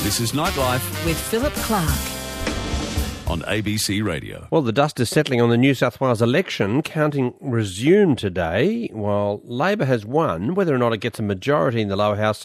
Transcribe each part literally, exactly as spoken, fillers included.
This is Nightlife with Philip Clark on A B C Radio. Well, the dust is settling on the New South Wales election. Counting resumed today, while Labor has won. Whether or not it gets a majority in the lower house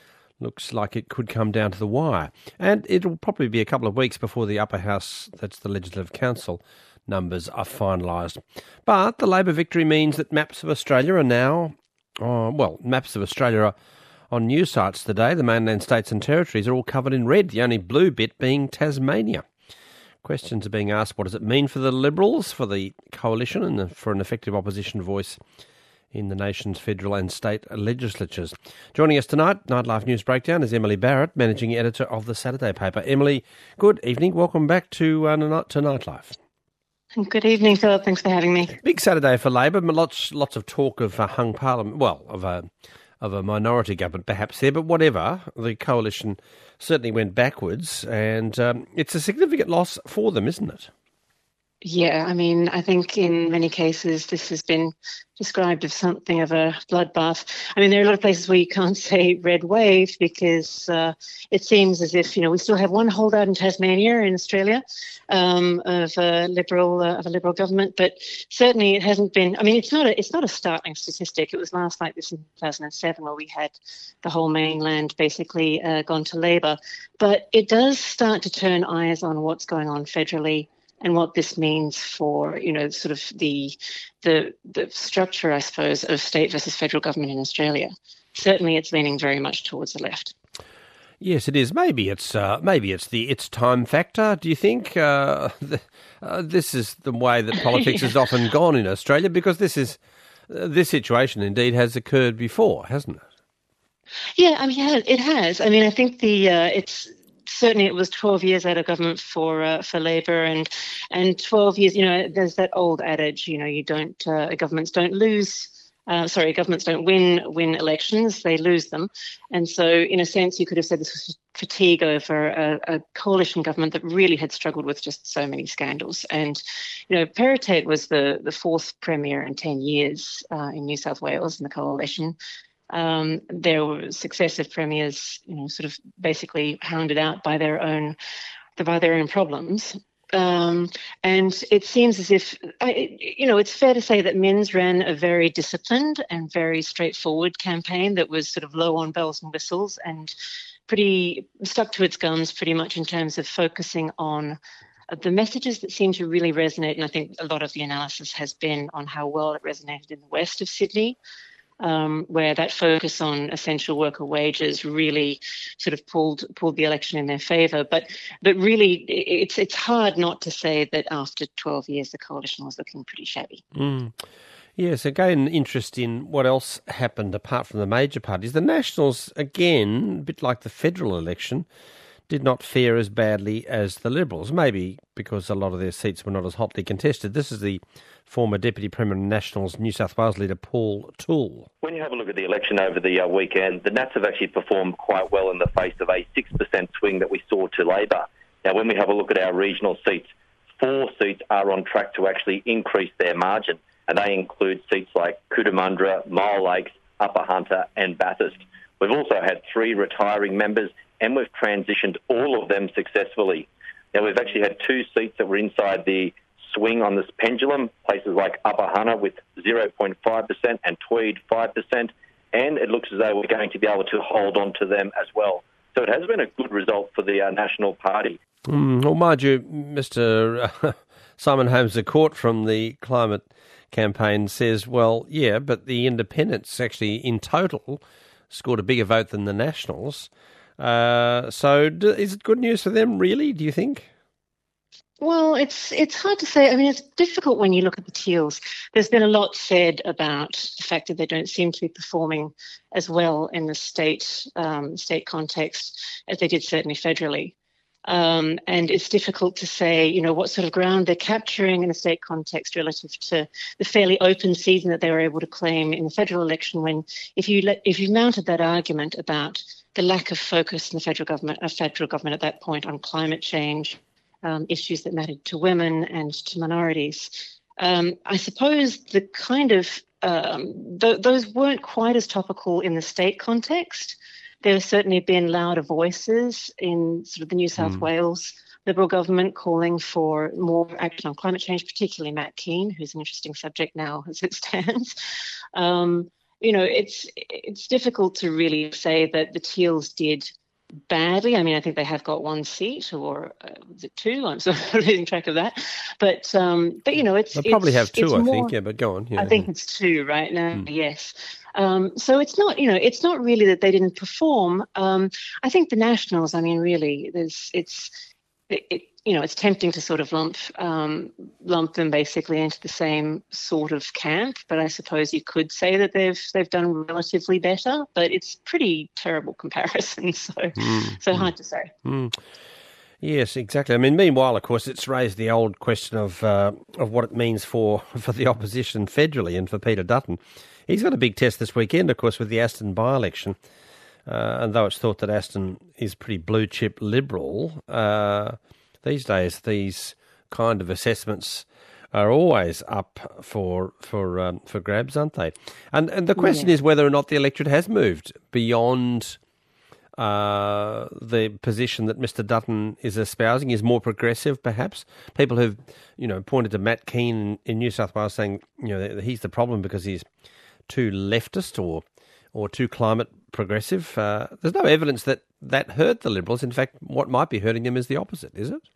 looks like it could come down to the wire. And it'll probably be a couple of weeks before the upper house, that's the Legislative Council, numbers are finalised. But the Labor victory means that maps of Australia are now, oh, well, maps of Australia are on news sites today. The mainland states and territories are all covered in red, the only blue bit being Tasmania. Questions are being asked, what does it mean for the Liberals, for the coalition and for an effective opposition voice in the nation's federal and state legislatures? Joining us tonight, Nightlife News Breakdown, is Emily Barrett, Managing Editor of the Saturday paper. Emily, good evening. Welcome back to, uh, to Nightlife. Good evening, Philip. Thanks for having me. Big Saturday for Labor. Lots, lots of talk of a hung parliament, well, of a of a minority government perhaps there, but whatever, the coalition certainly went backwards, and um, it's a significant loss for them, isn't it? Yeah, I mean, I think in many cases this has been described as something of a bloodbath. I mean, there are a lot of places where you can't say red wave because uh, it seems as if, you know, we still have one holdout in Tasmania in Australia um, of a liberal uh, of a liberal government, but certainly it hasn't been. I mean, it's not a it's not a startling statistic. It was last like this in two thousand seven where we had the whole mainland basically uh, gone to Labor, but it does start to turn eyes on what's going on federally and what this means for, you know, sort of the the the structure, I suppose, of state versus federal government in Australia. Certainly, it's leaning very much towards the left. Yes, it is. Maybe it's uh, maybe it's the it's time factor. Do you think uh, the, uh, this is the way that politics yeah. has often gone in Australia? Because this is uh, this situation indeed has occurred before, hasn't it? Yeah, I mean, yeah, it has. I mean, I think the uh, it's. Certainly, it was twelve years out of government for uh, for Labor, and and twelve years. You know, there's that old adage. You know, you don't uh, governments don't lose. Uh, sorry, governments don't win win elections; they lose them. And so, in a sense, you could have said this was fatigue over a, a coalition government that really had struggled with just so many scandals. And you know, Perrottet was the the fourth premier in ten years uh, in New South Wales in the coalition. Um, there were successive premiers, you know, sort of basically hounded out by their own, by their own problems. Um, and it seems as if, you know, it's fair to say that Minns ran a very disciplined and very straightforward campaign that was sort of low on bells and whistles and pretty stuck to its guns pretty much in terms of focusing on the messages that seem to really resonate. And I think a lot of the analysis has been on how well it resonated in the west of Sydney. Um, where that focus on essential worker wages really sort of pulled pulled the election in their favour. But but really, it's it's hard not to say that after twelve years, the coalition was looking pretty shabby. Mm. Yes, again, interest in what else happened apart from the major parties. The Nationals, again, a bit like the federal election, did not fare as badly as the Liberals, maybe because a lot of their seats were not as hotly contested. This is the former Deputy Premier of Nationals, New South Wales leader Paul Toole. When you have a look at the election over the uh, weekend, the Nats have actually performed quite well in the face of a six percent swing that we saw to Labor. Now, when we have a look at our regional seats, four seats are on track to actually increase their margin, and they include seats like Cootamundra, Mile Lakes, Upper Hunter and Bathurst. We've also had three retiring members, and we've transitioned all of them successfully. Now, we've actually had two seats that were inside the swing on this pendulum, places like Upper Hunter with zero point five percent and Tweed five percent, and it looks as though we're going to be able to hold on to them as well. So it has been a good result for the uh, National Party. Mm, well, mind you, Mister Uh, Simon Holmes, a court from the climate campaign says, well, yeah, but the independents actually in total scored a bigger vote than the Nationals. Uh, so do, is it good news for them, really, do you think? Well, it's it's hard to say. I mean, it's difficult when you look at the Teals. There's been a lot said about the fact that they don't seem to be performing as well in the state um, state context as they did certainly federally. Um, and it's difficult to say, you know, what sort of ground they're capturing in a state context relative to the fairly open season that they were able to claim in the federal election. When if you let, if you mounted that argument about the lack of focus in the federal government, a federal government at that point on climate change, um, issues that mattered to women and to minorities. Um, I suppose the kind of um, th- those weren't quite as topical in the state context, there have certainly been louder voices in sort of the New South Mm. Wales Liberal government calling for more action on climate change, particularly Matt Keane, who's an interesting subject now as it stands. Um, you know, it's it's difficult to really say that the Teals did badly. I mean, I think they have got one seat, or uh, was it two? I'm sort of losing track of that. But um, but you know, it's They probably it's, have two, it's I more, think. Yeah, but go on. Yeah. I think it's two right now. Mm. Yes. Um, so it's not, you know, it's not really that they didn't perform. Um, I think the Nationals. I mean, really, there's it's. It, it, you know, it's tempting to sort of lump um, lump them basically into the same sort of camp. But I suppose you could say that they've they've done relatively better. But it's pretty terrible comparison. So Mm. so hard to say. Mm. Yes, exactly. I mean, meanwhile, of course, it's raised the old question of uh, of what it means for, for the opposition federally and for Peter Dutton. He's got a big test this weekend, of course, with the Aston by-election. Uh, and though it's thought that Aston is pretty blue chip Liberal, uh, these days these kind of assessments are always up for for um, for grabs, aren't they? And and the question Yeah. is whether or not the electorate has moved beyond uh, the position that Mister Dutton is espousing, is more progressive, perhaps. People who've you know pointed to Matt Keane in New South Wales, saying you know that he's the problem because he's too leftist or or too climate progressive. Uh, there's no evidence that that hurt the Liberals. In fact, what might be hurting them is the opposite, is it?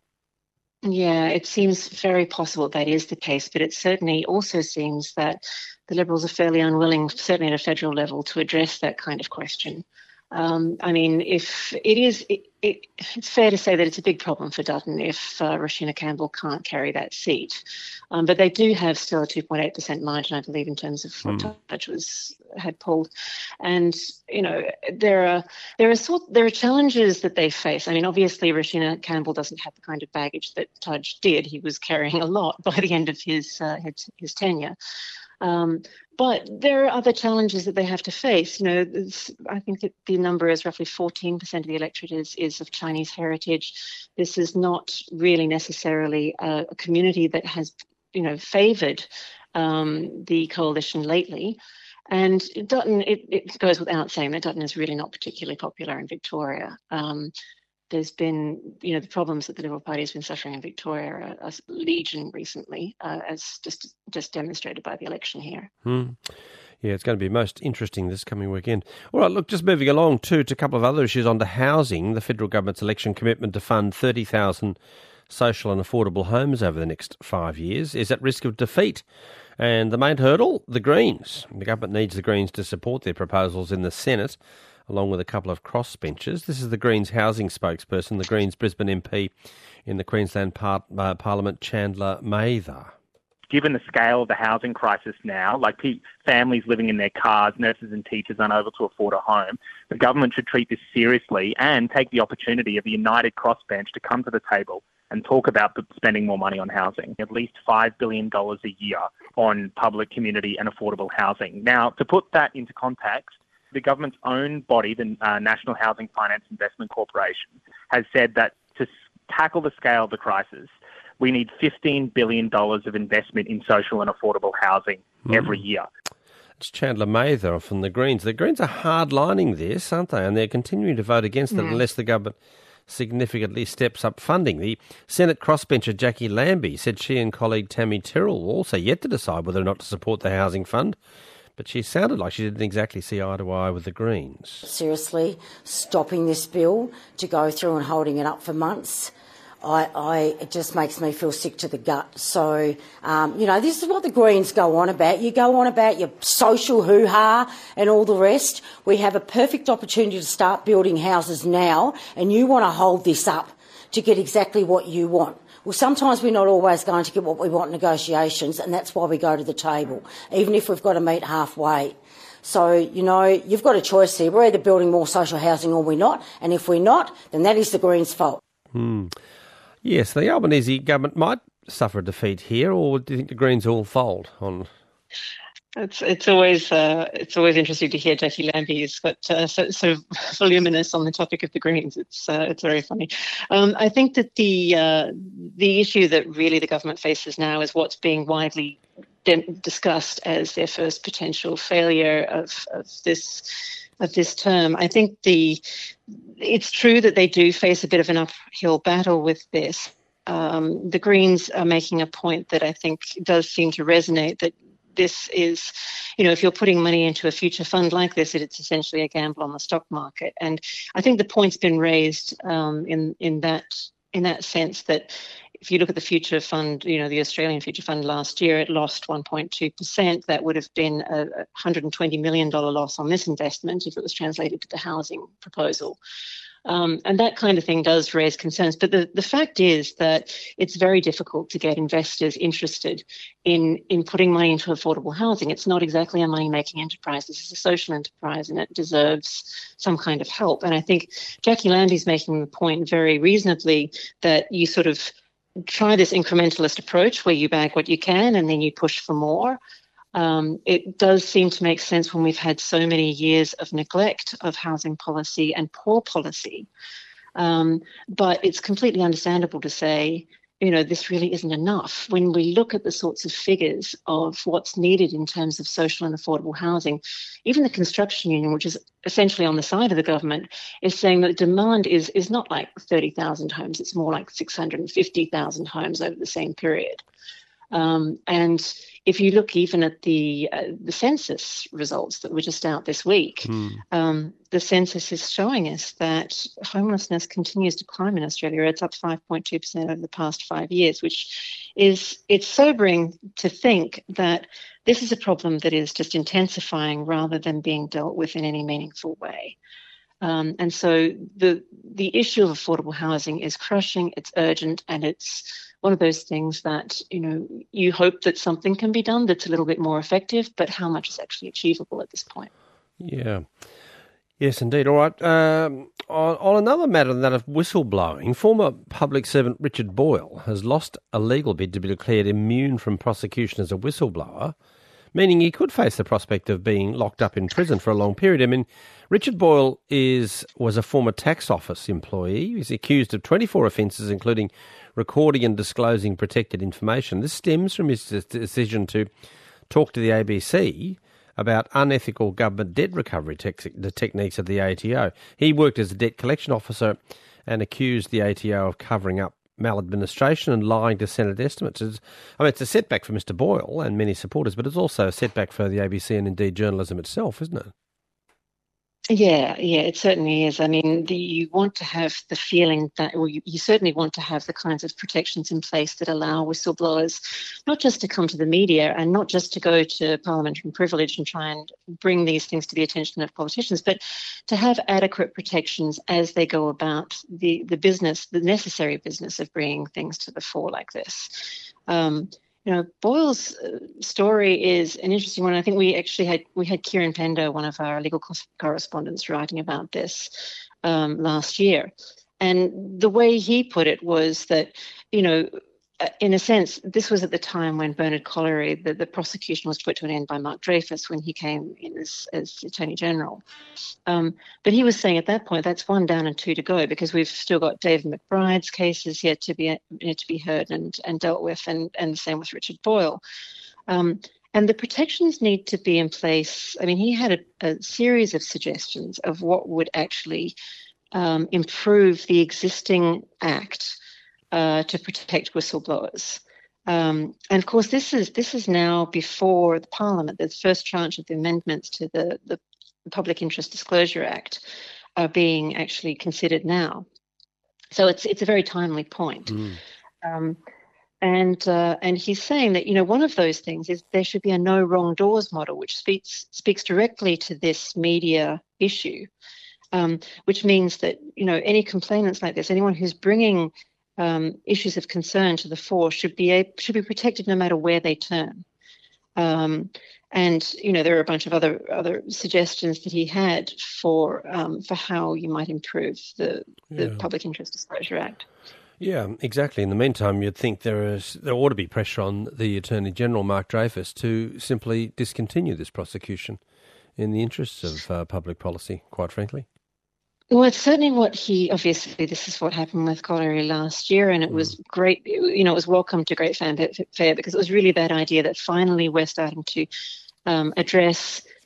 Yeah, it seems very possible that is the case, but it certainly also seems that the Liberals are fairly unwilling, certainly at a federal level, to address that kind of question. Um, I mean, if it is, it, it, it's fair to say that it's a big problem for Dutton if uh, Roshina Campbell can't carry that seat. Um, but they do have still a two point eight percent margin, I believe, in terms of what Mm. Tudge was had pulled. And you know, there are there are sort there are challenges that they face. I mean, obviously, Roshina Campbell doesn't have the kind of baggage that Tudge did. He was carrying a lot by the end of his uh, his, his tenure. Um, but there are other challenges that they have to face. You know, I think that the number is roughly fourteen percent of the electorate is, is of Chinese heritage. This is not really necessarily a, a community that has, you know, favoured um, the coalition lately. And Dutton, it, it goes without saying that Dutton is really not particularly popular in Victoria. Um, There's been, you know, the problems that the Liberal Party has been suffering in Victoria are, are legion recently, uh, as just just demonstrated by the election here. Hmm. Yeah, it's going to be most interesting this coming weekend. All right, look, just moving along too, to a couple of other issues on to housing. The federal government's election commitment to fund thirty thousand social and affordable homes over the next five years is at risk of defeat. And the main hurdle, the Greens. The government needs the Greens to support their proposals in the Senate, along with a couple of crossbenchers. This is the Greens housing spokesperson, the Greens Brisbane M P in the Queensland Par- uh, Parliament, Chandler Mather. Given the scale of the housing crisis now, like pe- families living in their cars, nurses and teachers unable to afford a home, the government should treat this seriously and take the opportunity of a united crossbench to come to the table and talk about spending more money on housing, at least five billion dollars a year on public, community and affordable housing. Now, to put that into context, the government's own body, the uh, National Housing Finance Investment Corporation, has said that to s- tackle the scale of the crisis, we need fifteen billion dollars of investment in social and affordable housing mm. every year. It's Chandler Mather from the Greens. The Greens are hardlining this, aren't they? And they're continuing to vote against it mm. unless the government significantly steps up funding. The Senate crossbencher Jackie Lambie said she and colleague Tammy Tyrrell were also yet to decide whether or not to support the housing fund. But she sounded like she didn't exactly see eye to eye with the Greens. Seriously, stopping this bill to go through and holding it up for months, I, I it just makes me feel sick to the gut. So, um, you know, this is what the Greens go on about. You go on about your social hoo-ha and all the rest. We have a perfect opportunity to start building houses now, and you want to hold this up to get exactly what you want. Well, sometimes we're not always going to get what we want in negotiations, and that's why we go to the table, even if we've got to meet halfway. So, you know, you've got a choice here. We're either building more social housing or we're not, and if we're not, then that is the Greens' fault. Hmm. Yes, the Albanese government might suffer a defeat here, or do you think the Greens all fold on? It's it's always uh, it's always interesting to hear Jackie Lambie's got uh, so, so voluminous on the topic of the Greens. It's uh, it's very funny. Um, I think that the uh, the issue that really the government faces now is what's being widely de- discussed as their first potential failure of of this of this term. I think the it's true that they do face a bit of an uphill battle with this. Um, the Greens are making a point that I think does seem to resonate, that this is, you know, if you're putting money into a future fund like this, it's essentially a gamble on the stock market. And I think the point's been raised um, in in that in that sense that if you look at the future fund, you know, the Australian future fund last year, it lost one point two percent. That would have been a one hundred twenty million dollars loss on this investment if it was translated to the housing proposal. Um, and that kind of thing does raise concerns. But the, the fact is that it's very difficult to get investors interested in, in putting money into affordable housing. It's not exactly a money-making enterprise. This is a social enterprise, and it deserves some kind of help. And I think Jackie Landy's making the point very reasonably that you sort of try this incrementalist approach where you bag what you can and then you push for more. Um, it does seem to make sense when we've had so many years of neglect of housing policy and poor policy. Um, but it's completely understandable to say, you know, this really isn't enough. When we look at the sorts of figures of what's needed in terms of social and affordable housing, even the construction union, which is essentially on the side of the government, is saying that demand is, is not like thirty thousand homes, it's more like six hundred fifty thousand homes over the same period. Um, and if you look even at the uh, the census results that were just out this week, mm. um, the census is showing us that homelessness continues to climb in Australia. It's up five point two percent over the past five years, which is, it's sobering to think that this is a problem that is just intensifying rather than being dealt with in any meaningful way. Um, and so the the issue of affordable housing is crushing, it's urgent, and it's one of those things that, you know, you hope that something can be done that's a little bit more effective, but how much is actually achievable at this point? Yeah. Yes, indeed. All right. Um, on, on another matter than that of whistleblowing, former public servant Richard Boyle has lost a legal bid to be declared immune from prosecution as a whistleblower, meaning he could face the prospect of being locked up in prison for a long period. I mean, Richard Boyle is was a former tax office employee. He's accused of twenty-four offences, including recording and disclosing protected information. This stems from his decision to talk to the A B C about unethical government debt recovery te- the techniques of the A T O. He worked as a debt collection officer and accused the A T O of covering up maladministration and lying to Senate estimates. It's, I mean, it's a setback for Mister Boyle and many supporters, but it's also a setback for the A B C and indeed journalism itself, isn't it? Yeah, yeah, it certainly is. I mean, the, you want to have the feeling that, or you, you certainly want to have the kinds of protections in place that allow whistleblowers not just to come to the media and not just to go to parliamentary privilege and try and bring these things to the attention of politicians, but to have adequate protections as they go about the, the business, the necessary business of bringing things to the fore like this. Um, You know, Boyle's story is an interesting one. I think we actually had we had Kieran Pender, one of our legal correspondents, writing about this um, last year. And the way he put it was that, you know, in a sense, this was at the time when Bernard Colliery, the, the prosecution was put to an end by Mark Dreyfus when he came in as, as Attorney General. Um, but he was saying at that point, that's one down and two to go, because we've still got David McBride's cases yet to be yet to be heard and, and dealt with, and, and the same with Richard Boyle. Um, and the protections need to be in place. I mean, he had a, a series of suggestions of what would actually um, improve the existing act Uh, to protect whistleblowers. Um, and of course, this is this is now before the Parliament. The first tranche of the amendments to the, the Public Interest Disclosure Act are being actually considered now. So it's it's a very timely point. Mm. Um, and uh, and he's saying that, you know, one of those things is there should be a no wrong doors model, which speaks speaks directly to this media issue, um, which means that, you know, any complainants like this, anyone who's bringing Um, issues of concern to the fore should be a, should be protected no matter where they turn. Um, and you know, there are a bunch of other other suggestions that he had for um, for how you might improve the the yeah. Public Interest Disclosure Act. Yeah, exactly. In the meantime, you'd think there is there ought to be pressure on the Attorney General, Mark Dreyfus, to simply discontinue this prosecution in the interests of uh, public policy, quite frankly. Well, it's certainly what he, obviously, this is what happened with Colliery last year, and it mm. was great, you know, it was welcomed to great fanfare because it was really that idea that finally we're starting to um, address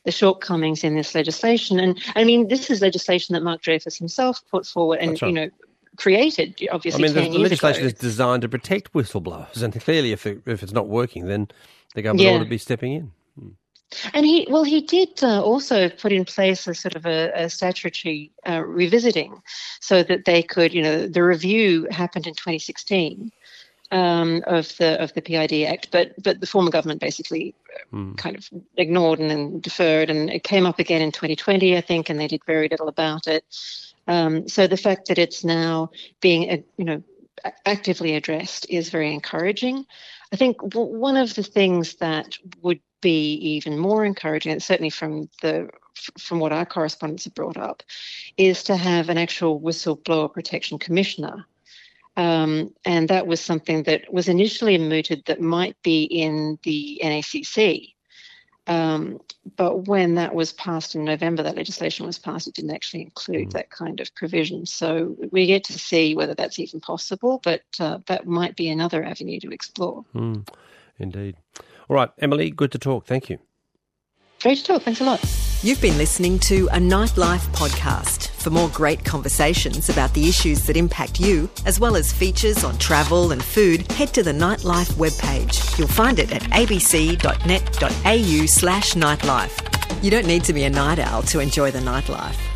the shortcomings in this legislation. And I mean, this is legislation that Mark Dreyfus himself put forward and, right. you know, created, obviously, I mean, ten the, the years legislation ago. is designed to protect whistleblowers, and clearly if it, if it's not working, then the government yeah. ought to be stepping in. Hmm. And he, well, he did uh, also put in place a sort of a, a statutory uh, revisiting so that they could, you know, the review happened in twenty sixteen um, of the of the P I D Act, but but the former government basically mm. kind of ignored and then deferred, and it came up again in twenty twenty, I think, and they did very little about it. Um, so the fact that it's now being, uh, you know, actively addressed is very encouraging. I think w- one of the things that would be even more encouraging, and certainly from the from what our correspondents have brought up, is to have an actual whistleblower protection commissioner. Um, and that was something that was initially mooted that might be in the N A C C. Um, but when that was passed in November, that legislation was passed, it didn't actually include mm. that kind of provision. So we get to see whether that's even possible, but uh, that might be another avenue to explore. Mm. Indeed. All right, Emily, good to talk. Thank you. Great to talk. Thanks a lot. You've been listening to a Nightlife podcast. For more great conversations about the issues that impact you, as well as features on travel and food, head to the Nightlife webpage. You'll find it at abc.net.au slash nightlife. You don't need to be a night owl to enjoy the nightlife.